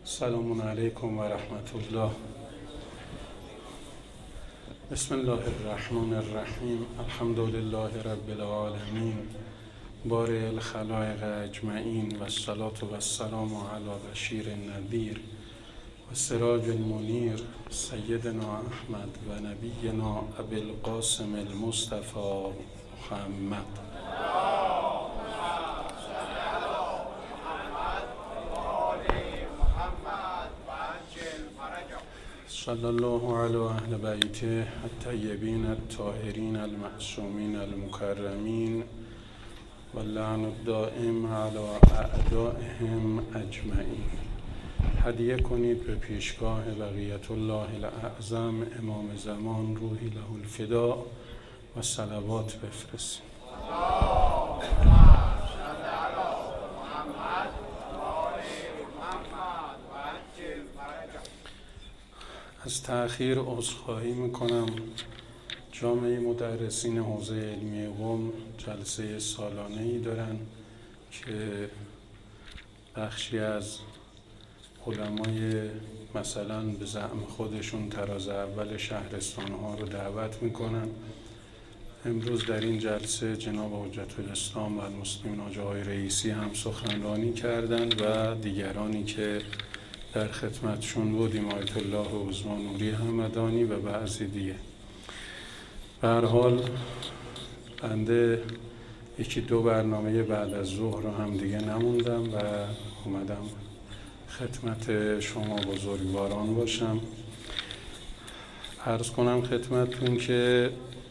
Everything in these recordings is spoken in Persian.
السلام علیکم و رحمت الله. بسم الله الرحمن الرحیم. الحمد لله رب العالمین بارئ الخلایق اجمعین و الصلاة و السلام علی بشیر النذیر و سراج المنیر سیدنا احمد و نبینا ابی القاسم المصطفى محمد. صلی الله علی اهل بیته الطیبین الطاهرین المعصومین المکرمین و اللعن الدائم علی اعدائهم اجمعین. هدیه کنید به پیشگاه بقیت الله الاعظم امام زمان روحی له الفداء و صلوات بفرستید. از تأخیر عذرخواهی میکنم. جامعه مدرسین حوزه علمی قم جلسه سالانه‌ای دارن که بخشی از علمای مثلا به زعم خودشون تراز اول شهرستان‌ها رو دعوت میکنن. امروز در این جلسه جناب حجت الاسلام و المسلمین حاج آقای رئیسی هم سخنرانی کردند و دیگرانی که در خدمتشون بودیم آیت الله عظمی نوری همدانی و بعضی دیگه. به هر حال بنده یکی دو برنامه بعد از ظهر رو هم دیگه نموندم و اومدم خدمت شما بزرگواران باشم. عرض کنم خدمتتون که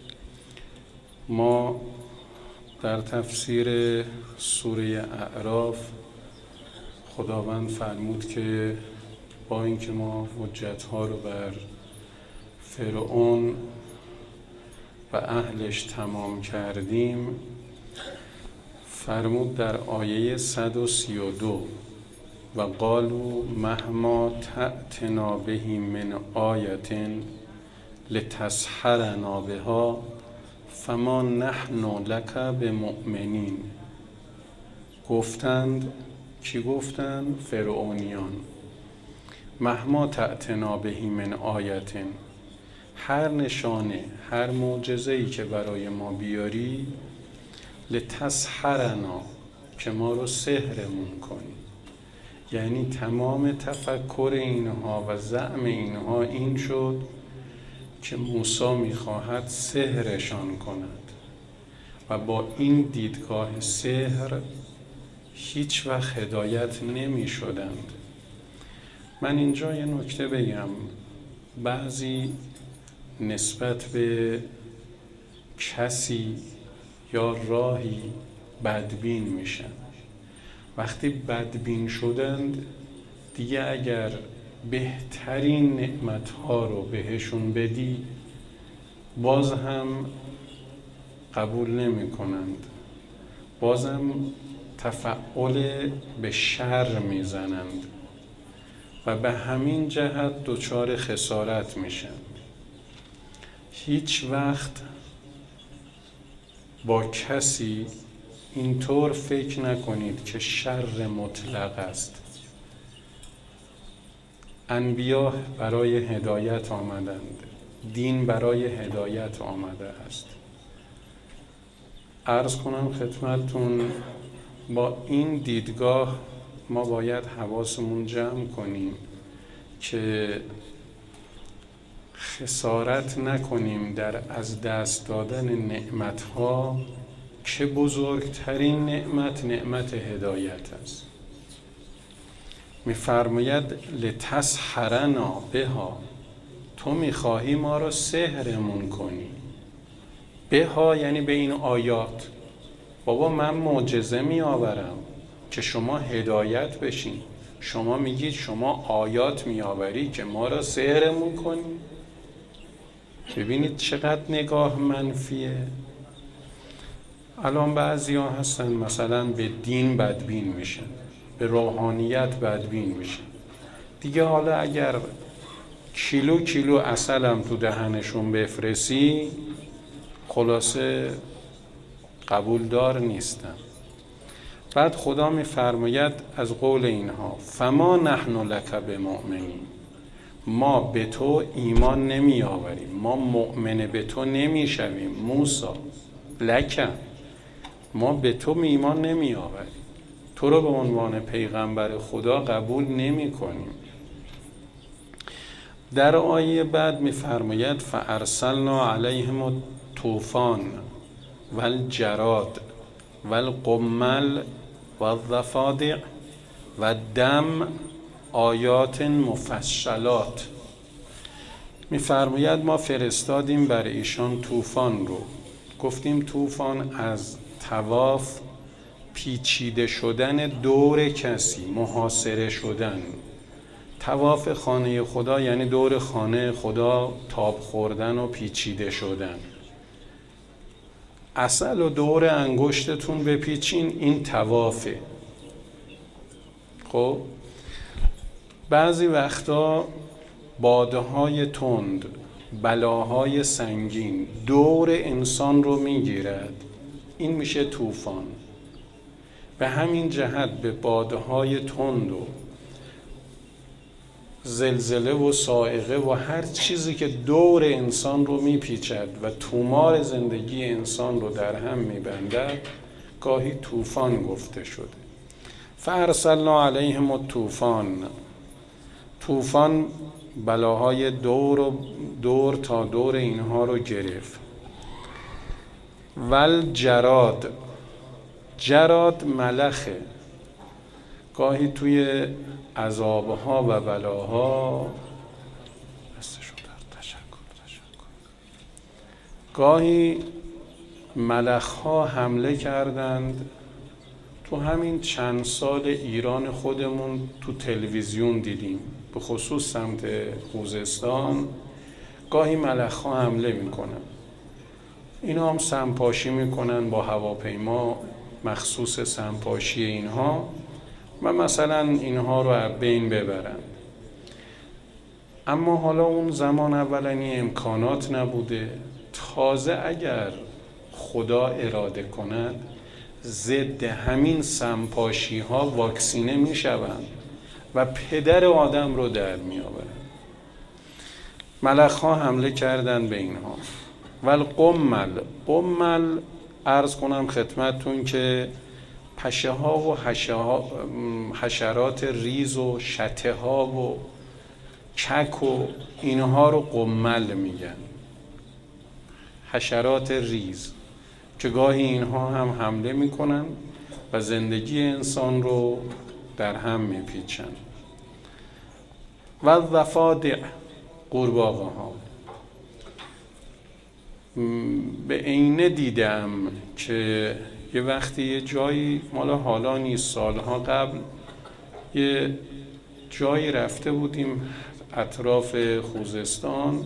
ما در تفسیر سوره اعراف خداوند فرمود که با اینکه ما حجت‌ها رو بر فرعون و اهلش تمام کردیم، فرمود در آیه 132 و قالوا مهما تأتنا به من آیة لتسحرنا بها فما نحن لک بمؤمنین. گفتند، کی گفتند؟ فرعونیان. مهما تأتنا به من آیة، هر نشانه، هر معجزه‌ای که برای ما بیاری، لتسحرنا، که ما رو سحرمون کنی. یعنی تمام تفکر اینها و زعم اینها این شد که موسی میخواهد سحرشان کند و با این دیدگاه سحر هیچ وقت هدایت نمی شدند. من اینجا یه نکته بگم. بعضی نسبت به کسی یا راهی بدبین میشن. وقتی بدبین شدند دیگه اگر بهترین نعمتها رو بهشون بدی باز هم قبول نمی کنند. بازم تفعول به شر میزنند و به همین جهت دچار خسارت میشن. هیچ وقت با کسی اینطور فکر نکنید که شر مطلق است. انبیا برای هدایت آمدند، دین برای هدایت آمده است. عرض کنم خدمتتون با این دیدگاه ما باید حواسمون جمع کنیم که خسارت نکنیم در از دست دادن نعمتها که بزرگترین نعمت هدایت است. می‌فرماید لتسحرنا بها، تو می‌خواهی ما رو سحرمون کنی. بها یعنی به این آیات. بابا من معجزه می آورم که شما هدایت بشین. شما میگید شما آیات می آوری که ما را سحرمون کنی. ببینید چقدر نگاه منفیه. الان بعضی ها هستن مثلا به دین بدبین میشن، به روحانیت بدبین میشن. دیگه حالا اگر کیلو عسلم تو دهنشون بفرستی خلاصه قبول دار نیستن. بعد خدا میفرماید از قول اینها فما نحن لک بمؤمنین، ما به تو ایمان نمی آوریم، ما مؤمن به تو نمی شویم. موسی لک، ما به تو ایمان نمی آوریم، تو رو به عنوان پیغمبر خدا قبول نمی کنیم. در آیه بعد میفرماید فارسلنا علیهم الطوفان والجراد والقمل والضفادع والدم آیات مفصلات. میفرماید ما فرستادیم بر ایشان طوفان رو. گفتیم طوفان از طواف پیچیده شدن دور کسی، محاصره شدن. طواف خانه خدا یعنی دور خانه خدا تاب خوردن و پیچیده شدن. عسل و دور انگشتتون بپیچین، این طوافه. خب بعضی وقتا بادهای تند، بلاهای سنگین دور انسان رو میگیرد، این میشه طوفان. به همین جهت به بادهای تند و زلزله و صاعقه و هر چیزی که دور انسان رو میپیچد و تومار زندگی انسان رو در هم میبندد گاهی طوفان گفته شده. فارسلنا علیهم الطوفان، طوفان بلاهای دور تا دور اینها رو گرفت. والجراد، جراد ملخه، گاهی توی عذابها و بلاها گاهی ملخها حمله کردند. تو همین چند سال ایران خودمون تو تلویزیون دیدیم، به خصوص سمت خوزستان گاهی ملخها حمله میکنن. اینا هم سمپاشی میکنن با هواپیما مخصوص سمپاشی اینها و مثلا اینها رو از بین ببرن. اما حالا اون زمان اولنی امکانات نبوده. تازه اگر خدا اراده کند ضد همین سمپاشی ها واکسینه می شوند و پدر آدم رو در می آورند. ملخ ها حمله کردن به اینها. قمل عرض کنم خدمتتون که پشه ها و حشرات ریز و شته ها و کک و اینها رو قمل میگن، حشرات ریز که گاهی اینها هم حمله میکنن و زندگی انسان رو در هم میپیچن. و ضفادع، قورباغه ها. به عینه دیدم که یه وقتی یه جایی، مالا حالا نیست، سالها قبل یه جایی رفته بودیم اطراف خوزستان،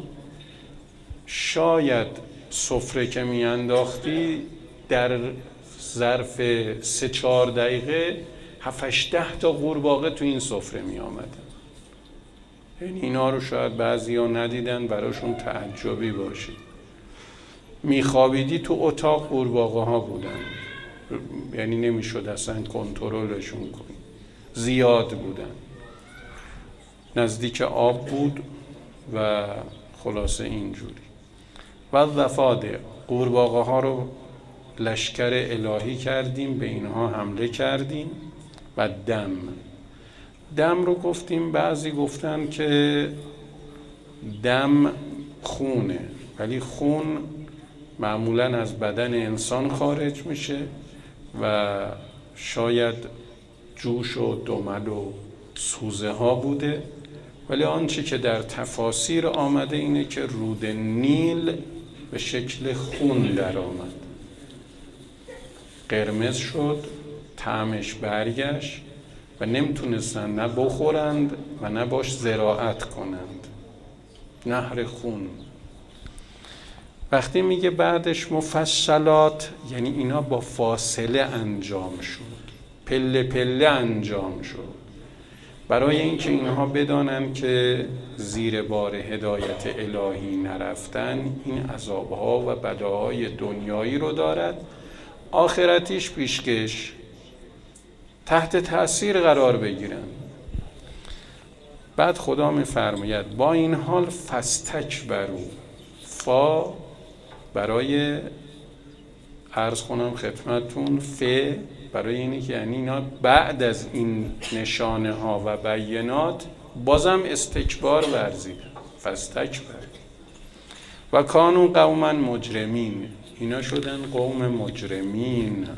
شاید سفره که می انداختی در ظرف 3-4 دقیقه 7-8 تا قورباغه تو این سفره می آمدن. یعنی اینا رو شاید بعضی ها ندیدن، براشون تعجبی باشه. می خوابیدی تو اتاق قورباغه ها بودن، یعنی نمی شد اصلا کنترلشون کنی، زیاد بودن، نزدیک آب بود و خلاصه اینجوری. و ضفادع، قورباغه ها رو لشکر الهی کردیم، به اینها حمله کردیم. و دم رو گفتیم، بعضی گفتن که دم خونه، ولی خون معمولاً از بدن انسان خارج میشه و شاید جوش و دمل و سوزه ها بوده، ولی آنچه که در تفاسیر آمده اینه که رود نیل به شکل خون در آمد، قرمز شد، طعمش برگشت و نمیتونستن نه بخورند و نه باش زراعت کنند. نهر خون. وقتی میگه بعدش مفصلات، یعنی اینا با فاصله انجام شد، پله پله انجام شد، برای اینکه اینها بدانن که زیر بار هدایت الهی نرفتن این عذابها و بلاهای دنیایی رو دارد، آخرتیش پیشکش. تحت تأثیر قرار بگیرن. بعد خدا میفرماید با این حال فاستکبروا، فا برای عرض کنم خدمتون، برای اینی که یعنی اینا بعد از این نشانه ها و بینات بازم استکبار ورزیدن. فاستکبر و کانوا قوما مجرمین، اینا شدن قوم مجرمین.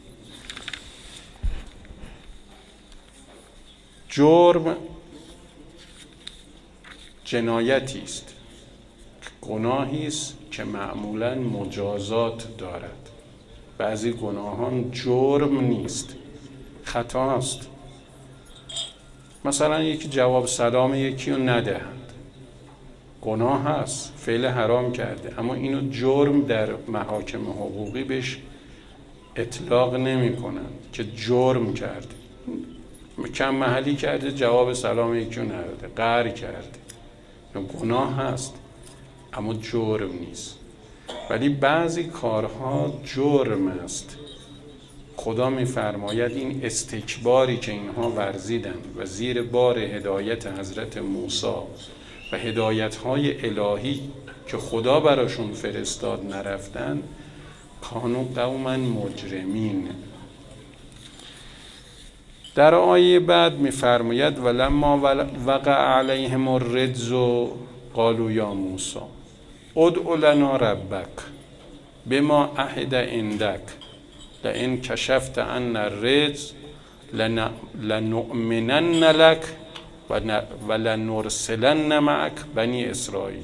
جرم جنایتی است، گناهی است که معمولاً مجازات دارد. بعضی گناهان جرم نیست، خطاست. مثلا یکی جواب سلام یکی رو ندهد، گناه هست، فعل حرام کرده، اما اینو جرم در محاکم حقوقی بهش اطلاق نمی کنند که جرم کرده. کم محلی کرده، جواب سلام یکی رو نداده، قهر کرده، گناه هست اما جرم نیست. ولی بعضی کارها جرم است. خدا می‌فرماید این استکباری که اینها ورزیدند و زیر بار هدایت حضرت موسی و هدایت‌های الهی که خدا براشون فرستاد نرفتن، کانوا قوما مجرمین. در آیه بعد می‌فرماید ولما وقع علیهم الرجز قالوا یا موسی ادع لنا ربک بما عهد عندک لئن کشفت عنا الرجز لنؤمنن لک و لنرسلن معک بنی اسرائیل.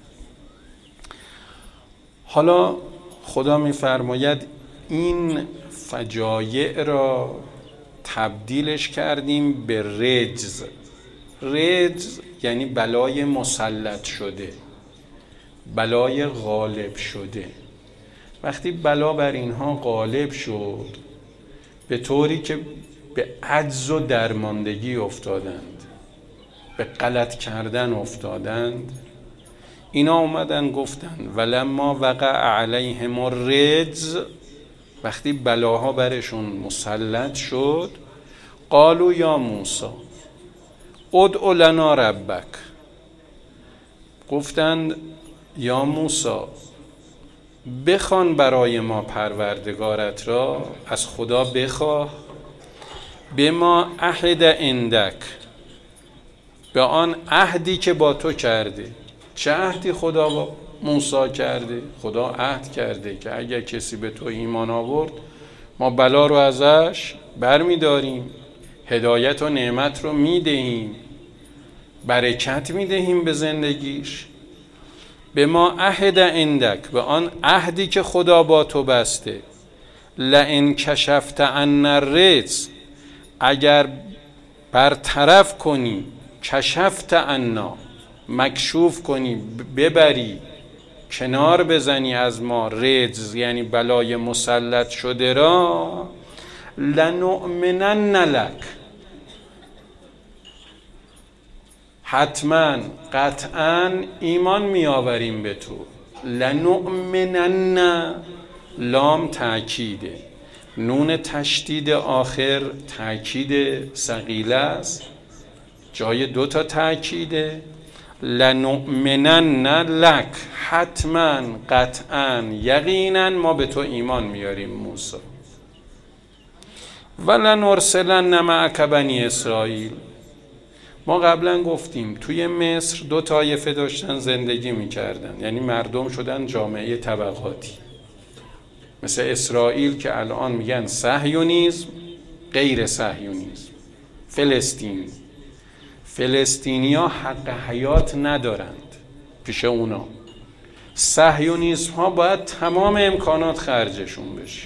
حالا خدا میفرماید این فجایع را تبدیلش کردیم به رجز. رجز یعنی بلای مسلط شده، بلای غالب شده. وقتی بلا بر اینها غالب شد به طوری که به عجز و درماندگی افتادند، به غلط کردن افتادند، اینا اومدن گفتن ولما وقع علیهم الرجز، وقتی بلاها برشون مسلط شد، قالوا یا موسی ادع لنا ربک، گفتند یا موسی بخوان برای ما پروردگارت را، از خدا بخواه، به ما عهد عندک، به آن عهدی که با تو کرده. چه عهدی خدا با موسی کرده؟ خدا عهد کرده که اگر کسی به تو ایمان آورد ما بلا رو ازش برمیداریم، هدایت و نعمت رو میدهیم، برکت میدهیم به زندگیش. به ما عهد عندک، به آن عهدی که خدا با تو بسته. لئن کشفت عنا الرجز، اگر برطرف کنی، کشفت عنا، مکشوف کنی، ببری، کنار بزنی از ما، رجز یعنی بلای مسلط شده را، لنؤمنن لک، حتما قطعا ایمان میآوریم به تو. لنؤمنن، لام تأکیده، نون تشدید آخر تأکید ثقیله است، جای دو تا تأکیده. لنؤمنن لک، حتما قطعا یقینا ما به تو ایمان میاریم موسی. ولنرسلن معک بنی اسرائیل، ما قبلا گفتیم توی مصر دو طایفه داشتن زندگی میکردن، یعنی مردم شدن جامعه طبقاتی، مثل اسرائیل که الان میگن صهیونیسم، غیر صهیونیسم، فلسطین. فلسطینیا حق حیات ندارند پیش اونا. صهیونیسم ها باید تمام امکانات خرجشون بشه.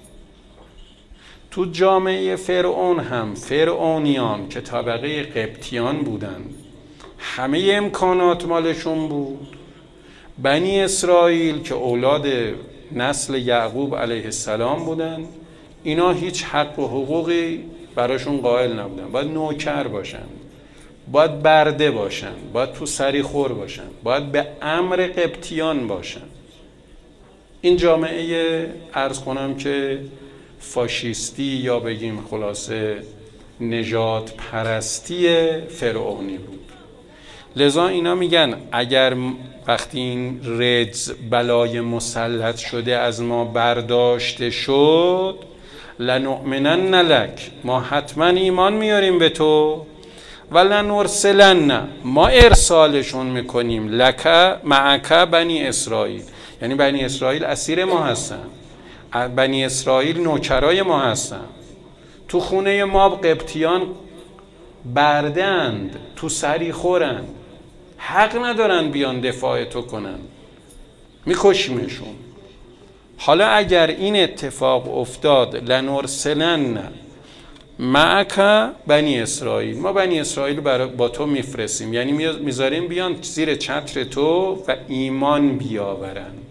تو جامعه فرعون هم فرعونیان که طبقه قبطیان بودن همه امکانات مالشون بود. بنی اسرائیل که اولاد نسل یعقوب علیه السلام بودن، اینا هیچ حق و حقوقی براشون قائل نبودن. باید نوکر باشن، باید برده باشن، باید تو سری خور باشن، باید به امر قبطیان باشن. این جامعه عرض کنم که فاشیستی یا بگیم خلاصه نژاد پرستی فرعونی بود. لذا اینا میگن اگر وقتی این رجز بلای مسلط شده از ما برداشته شد، لنؤمنن لک، ما حتما ایمان میاریم به تو، و لنرسلن، ما ارسالشون میکنیم، لک معک بنی اسرائیل، یعنی بنی اسرائیل اسیر ما هستن، بنی اسرائیل نوکرای ما هستن، تو خونه ما قبطیان بردند، تو سری خورن، حق ندارن بیان دفاع تو کنن، میکشیمشون. حالا اگر این اتفاق افتاد، لنرسلن معک بنی اسرائیل، ما بنی اسرائیل با تو میفرستیم، یعنی میذاریم بیان زیر چتر تو و ایمان بیاورند.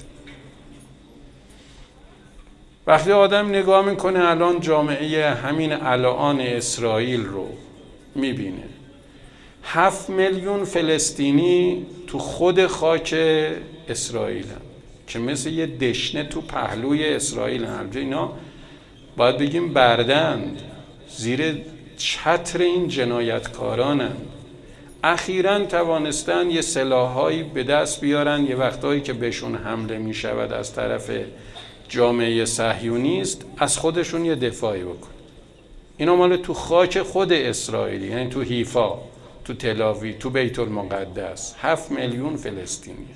وقتی آدم نگاه میکنه الان جامعه همین الان اسرائیل رو میبینه، 7 میلیون فلسطینی تو خود خاک اسرائیل هم که مثل یه دشنه تو پهلوی اسرائیل هم. اینا باید بگیم بردند، زیر چتر این جنایتکارانند. اخیراً توانستن یه سلاحایی به دست بیارن، یه وقتایی که بهشون حمله می شود از طرف جامعه صهیونیست، از خودشون یه دفاعی بکن. اینا مال تو خاک خود اسرائیلی، یعنی تو حیفا، تو تلاوی، تو بیت المقدس، 7 میلیون فلسطینی.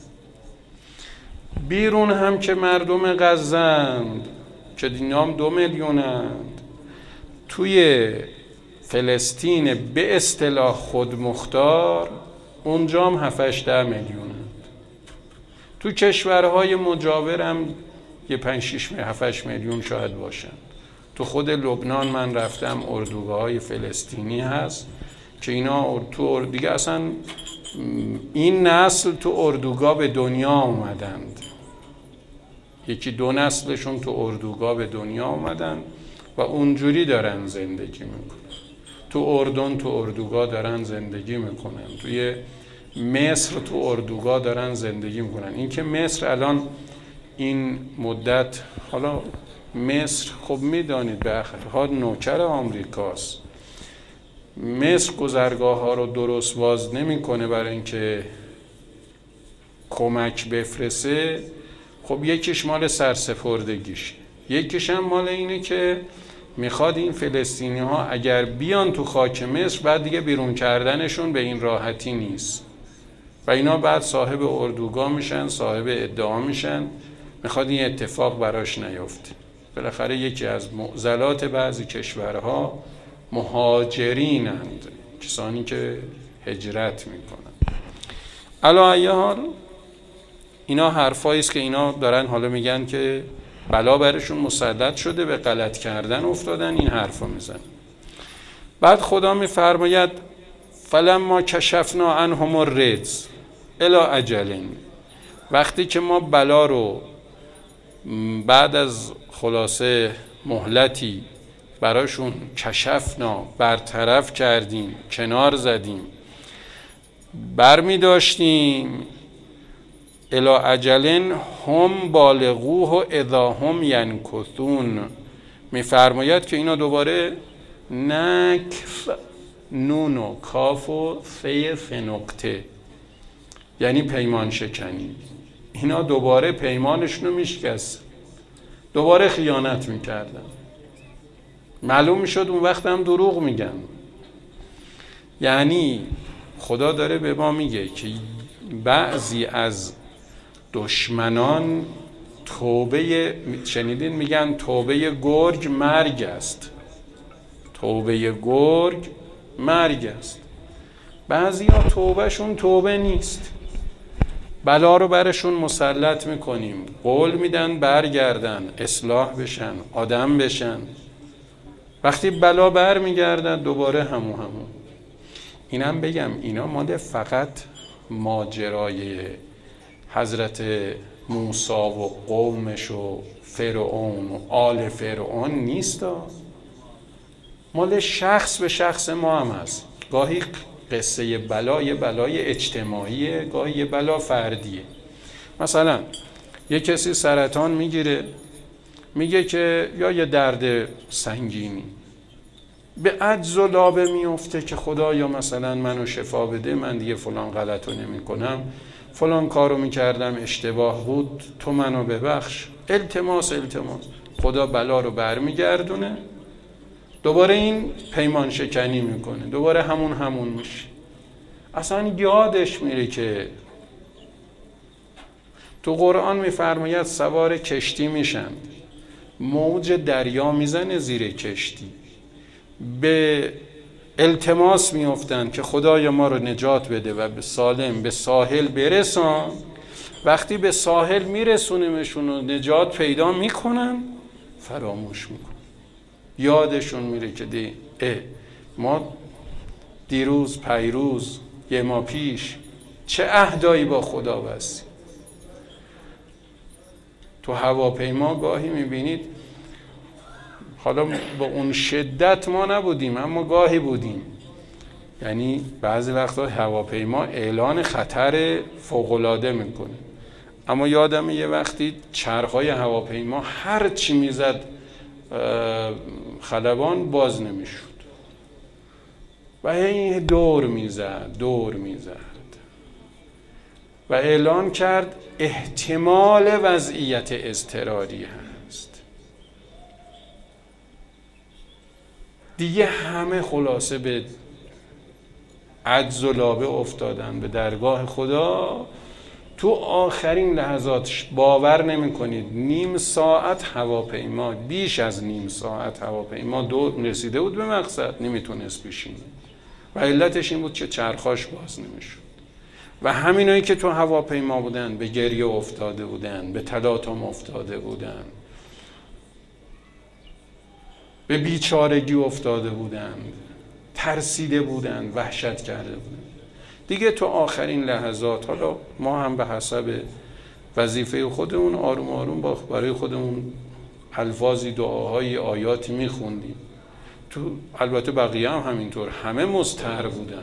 بیرون هم که مردم غزه‌اند که اینا هم 2 میلیونند، توی فلسطین به اصطلاح خودمختار اونجا هم 7-8 میلیونند. تو کشورهای مجاور هم یه 5-6-7-8 میلیون شاید باشن. تو خود لبنان من رفتم، اردوگاه‌های فلسطینی هست که اینا تو دیگه اصلا این نسل تو اردوگاه به دنیا آمدند، 1-2 نسلشون تو اردوگاه به دنیا آمدن و اونجوری دارن زندگی میکنن. تو اردن تو اردوگاه دارن زندگی میکنن، توی مصر تو اردوگاه دارن زندگی میکنن. این که مصر الان این مدت، حالا مصر خب میدانید به هر حال نوکر آمریکاست، مصر گذرگاه ها رو درست باز نمیکنه برای اینکه کمک بفرسه. خب یکیش مال سرسپردگیش، یکیش هم مال اینه که میخواد این فلسطینی ها اگر بیان تو خاک مصر، بعد دیگه بیرون کردنشون به این راحتی نیست و اینا بعد صاحب اردوگاه میشن، صاحب ادعا میشن. میخواد این اتفاق براش نیفته. بالاخره یکی از معضلات بعضی کشورها مهاجرینند، کسانی که هجرت میکنن. علی ای حال اینا حرفایی است که اینا دارن حالا میگن که بلا برشون مسلط شده، به غلط کردن افتادن، این حرفا میزنن. بعد خدا میفرماید فلما کشفنا عنهم الرجز الی اجل، وقتی که ما بلا رو بعد از خلاصه مهلتی براشون کشفنا، برطرف کردیم، کنار زدیم، برمی داشتیم، الی اجل هم بالغوه اذا هم ینکثون، میفرماید که اینا دوباره نکف، نون و کاف و سه نقطه، یعنی پیمان شکنی. اینا دوباره پیمانشون رو میشکست، دوباره خیانت میکردن. معلوم میشد اون وقت هم دروغ میگن. یعنی خدا داره به ما میگه که بعضی از دشمنان توبه، شنیدین میگن توبه گرگ مرگ است، توبه گرگ مرگ است. بعضی ها توبهشون توبه نیست، بلا رو برشون مسلط میکنیم، قول میدن برگردن، اصلاح بشن، آدم بشن، وقتی بلا بر میگردن دوباره همون. اینم بگم اینا مال فقط ماجرای حضرت موسی و قومش و فرعون و آل فرعون نیست، مال شخص به شخص ما هم هست. گاهی قصه بلا یه بلای اجتماعیه، گاهی یه بلا فردیه. مثلا یه کسی سرطان میگیره، میگه که یا یه درد سنگینی به عجز و لابه میفته که خدایا مثلا منو شفا بده، من دیگه فلان غلطو نمی کنم، فلان کارو میکردم اشتباه بود، تو منو ببخش. التماس خدا بلا رو برمیگردونه، دوباره این پیمان شکنی میکنه، دوباره همون میشه. اصلا یادش میره که تو قرآن میفرماید سوار کشتی میشن، موج دریا میزنه زیر کشتی، به التماس میافتن که خدای ما رو نجات بده و به سالم به ساحل برسان. وقتی به ساحل میرسونیمشون و نجات پیدا میکنن، فراموش میکنن، یادشون میره که ما دیروز پیروز یه ماه پیش چه عهدایی با خدا بستیم. تو هواپیما گاهی میبینید، حالا با اون شدت ما نبودیم اما گاهی بودیم، یعنی بعضی وقتا هواپیما اعلان خطر فوق‌العاده میکنه، اما یادم یه وقتی چرخهای هواپیما هر چی میزد خلبان باز نمیشد و این دور میزد و اعلان کرد احتمال وضعیت اضطراری هست. دیگه همه خلاصه به عجز و لابه افتادن به درگاه خدا. تو آخرین لحظات باور نمی کنید نیم ساعت هواپیما، بیش از نیم ساعت هواپیما رسیده بود به مقصد، نمیتونست بشینه و علتش این بود که چرخاش باز نمیشد و همینایی که تو هواپیما بودن به گریه افتاده بودن، به تلاطم افتاده بودن، به بیچارگی افتاده بودن، ترسیده بودن، وحشت کرده بودن. دیگه تو آخرین لحظات، حالا ما هم به حسب وظیفه خودمون آروم آروم برای خودمون الفاظی، دعاهای، آیاتی میخوندیم. تو البته بقیه هم همینطور، همه مضطر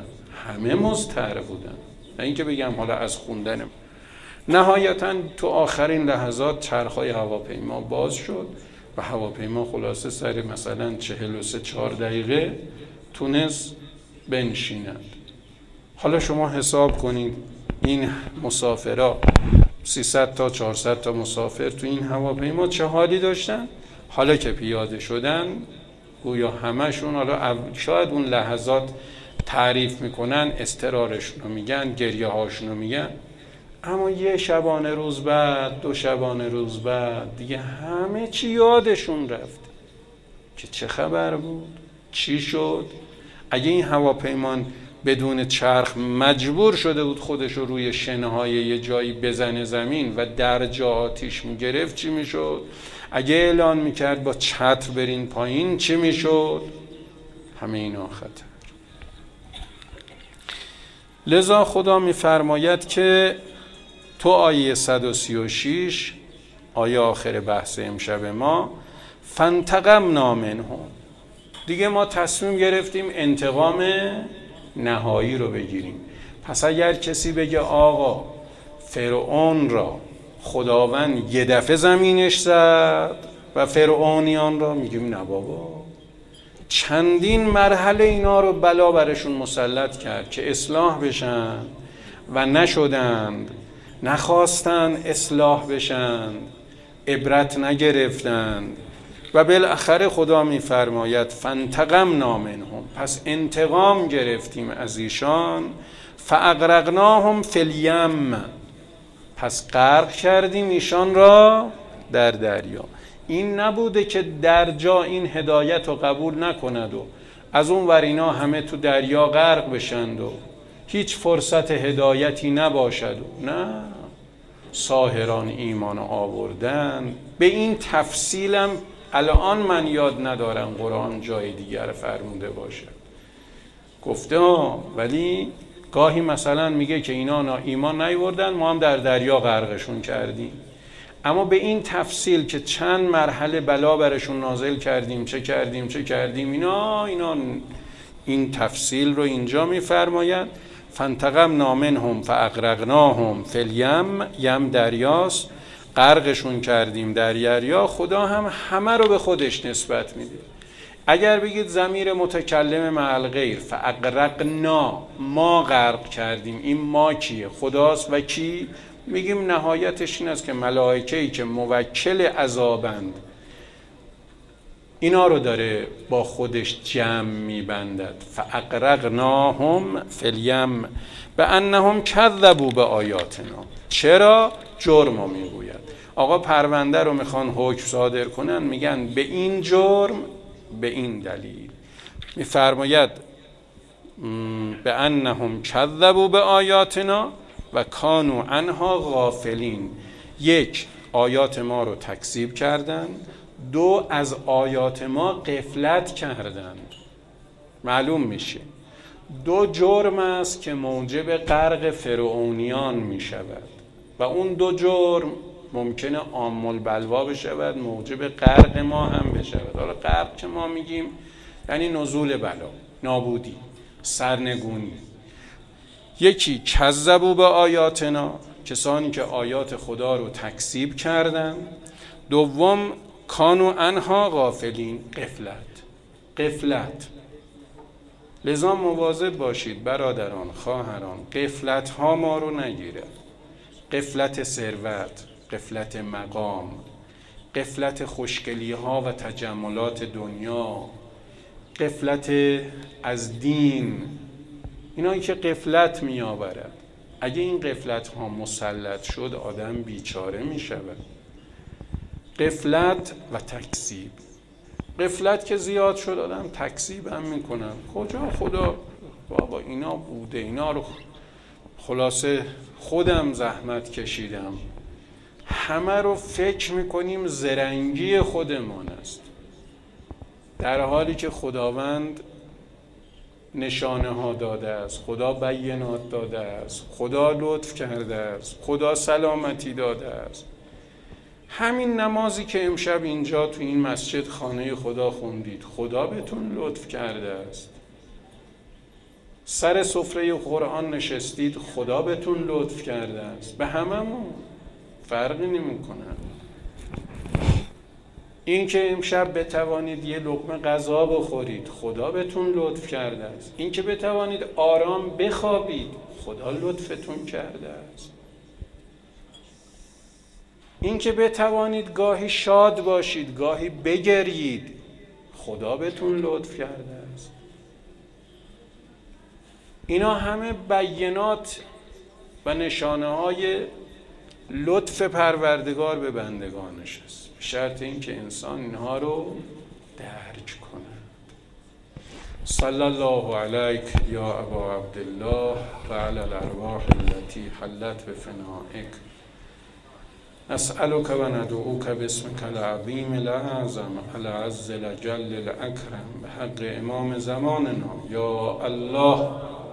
بودن، نه اینکه بگم حالا از خوندنم. نهایتاً تو آخرین لحظات چرخهای هواپیما باز شد و هواپیما خلاصه سر مثلا 43-4 دقیقه تونست بنشیند. حالا شما حساب کنید این مسافرها 300 تا 400 تا مسافر تو این هواپیما چه حالی داشتن. حالا که پیاده شدن گویا همشون، حالا شاید اون لحظات تعریف میکنن، اضطرارشون رو میگن، گریه هاشون رو میگن، اما یه شبانه روز بعد، 2 شبانه روز بعد دیگه همه چی یادشون رفت که چه خبر بود، چی شد. اگه این هواپیما بدون چرخ مجبور شده بود خودش رو روی شنهای یه جایی بزنه زمین و در جا آتیش میگرفت چی میشد؟ اگه اعلان میکرد با چتر برین پایین چی میشد؟ همه اینا خطر. لذا خدا میفرماید که تو آیه 136 آیه آخر بحث امشب ما، فانتقمنا منهم، دیگه ما تصمیم گرفتیم انتقام نهایی رو بگیریم. پس اگر کسی بگه آقا فرعون را خداوند یه دفعه زمینش زد و فرعونیان را، میگیم نه بابا، چندین مرحله اینا رو بلا برشون مسلط کرد که اصلاح بشن و نشدند، نخواستند اصلاح بشن، عبرت نگرفتند و بالاخره خدا میفرماید فانتقمنا منهم، پس انتقام گرفتیم از ایشان، فاغرقناهم فی الیم، پس غرق کردیم ایشان را در دریا. این نبوده که در جا این هدایت رو قبول نکند و از اون ور اینا همه تو دریا غرق بشند و هیچ فرصت هدایتی نباشد و نه، ساحران ایمان آوردن. به این تفصیلم الان من یاد ندارم قرآن جای دیگر فرموده باشد، گفته ولی گاهی مثلا میگه که اینا ایمان نیاوردن، ما هم در دریا غرقشون کردیم، اما به این تفصیل که چند مرحله بلا برشون نازل کردیم، چه کردیم اینا این تفصیل رو اینجا میفرماید. فانتقمنا منهم فاغرقناهم فی الیم، یم دریاست، غرقشون کردیم در دریا، خدا هم همه رو به خودش نسبت میده. اگر بگید ضمیر متکلم مع الغیر، فاغرقنا، ما غرق کردیم، این ما کیه؟ خداست. و کی؟ میگیم نهایتش این است که ملائکه‌ای که موکل عذابند اینا رو داره با خودش جمع میبندد. فاغرقناهم فی الیم بانهم کذبوا بآیاتنا. چرا؟ جرمو میگوید. آقا پرونده رو میخوان حکم صادر کنن، میگن به این جرم، به این دلیل. میفرماید بانهم کذبوا بآیاتنا و کانوا عنها غافلین. یک، آیات ما رو تکذیب کردند. دو، از آیات ما غفلت کردند. معلوم میشه دو جرم است که موجب غرق فرعونیان میشود و اون دو جرم ممکنه عام البلوا بشود، موجب غرق ما هم بشود. حالا غرق که ما میگیم یعنی نزول بلا، نابودی، سرنگونی. یکی کذبوا به آیاتنا، کسانی که آیات خدا رو تکذیب کردند. دوم کانوا عنها غافلین، غفلت. لذا مواظب باشید برادران، خواهران، غفلت ها ما رو نگیرد. غفلت ثروت، غفلت مقام، غفلت خوشگلی ها و تجملات دنیا، غفلت از دین، اینا که غفلت می آورد. اگه این غفلت ها مسلط شد آدم بیچاره می شود. غفلت و تکذیب. غفلت که زیاد شد آدم تکذیب هم میکنن. کجا خدا بابا اینا بوده، اینا رو خلاصه خودم زحمت کشیدم. همه رو فکر میکنیم زرنگی خودمان است، در حالی که خداوند نشانه ها داده است، خدا بینات داده است، خدا لطف کرده است، خدا سلامتی داده است. همین نمازی که امشب اینجا تو این مسجد خانه خدا خوندید، خدا بهتون لطف کرده است. سر سفره قرآن نشستید، خدا بهتون لطف کرده است. به هممون فرقی نمی‌کنه. این که امشب بتوانید یه لقمه غذا بخورید، خدا بهتون لطف کرده است. این که بتوانید آرام بخوابید، خدا لطفتون کرده است. این که بتوانید گاهی شاد باشید، گاهی بگرید، خدا بهتون لطف کرده است. اینا همه بینات و نشانه های لطف پروردگار به بندگانش است، به شرط این که انسان اینها رو درک کنه. صلی الله علیک یا ابا عبدالله و علی الارواح التي حلت بفنائک. نسألك و ندعوك باسمك العظیم الاعظم العز الجل الاکرم بحق امام زماننا یا الله.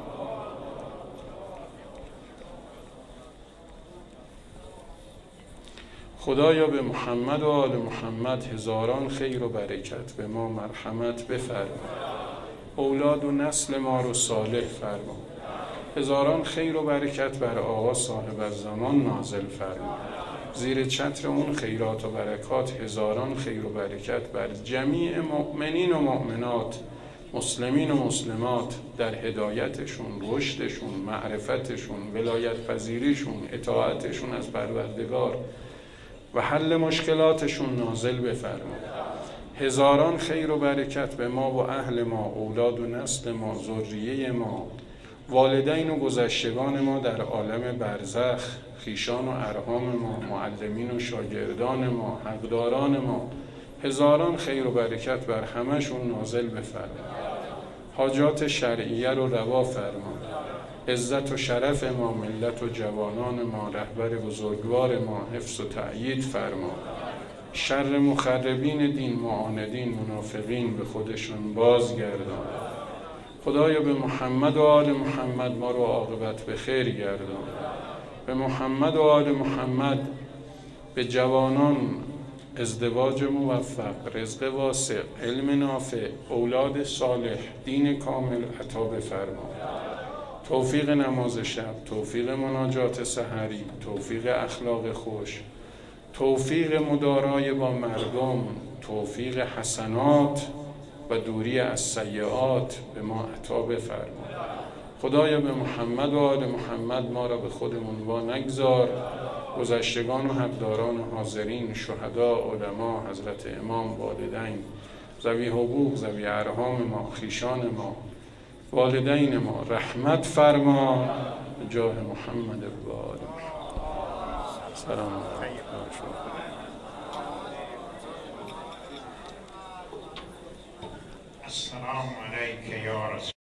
خدایا به محمد و آل محمد هزاران خیر و برکت به ما مرحمت بفرما. اولاد و نسل ما رو صالح فرما. هزاران خیر و برکت بر آقا صاحب الزمان نازل فرما. زیر چتر اون خیرات و برکات هزاران خیر و برکت بر جمیع مؤمنین و مؤمنات، مسلمین و مسلمات، در هدایتشون، رشدشون، معرفتشون، ولایت پذیریشون، اطاعتشون از پروردگار و حل مشکلاتشون نازل بفرما. هزاران خیر و برکت به ما و اهل ما، اولاد و نسل ما، ذریه ما، والدین و گذشتگان ما در عالم برزخ، خویشان و ارحام ما، معلمین و شاگردان ما، حقداران ما. هزاران خیر و برکت بر همه‌شون نازل بفرما. حاجات شرعیه رو روا فرما. عزت و شرف ما، ملت و جوانان ما، رهبر بزرگوار ما حفظ و تأیید فرما. شر مخربین دین، معاندین، منافقین به خودشون بازگردان. خدایا به محمد و آل محمد ما رو عاقبت به خیر گردان. به محمد و آل محمد، به جوانان ازدواج موفق، رزق واسع، علم نافع، اولاد صالح، دین کامل عطا بفرما. توفیق نماز شب، توفیق مناجات سحری، توفیق اخلاق خوش، توفیق مدارای با مردم، توفیق حسنات و دوری از سیئات به ما عطا بفرما. خدایا به محمد و آل محمد ما را به خودمون وا نگذار. گذشتگان و حقداران و حاضرین، شهدا، علما، حضرت امام، والدین، ذوی حقوق، ذوی ارحام ما، خویشان ما، والدین ما رحمت فرما به جاه محمد و آل محمد. سلام علیکم.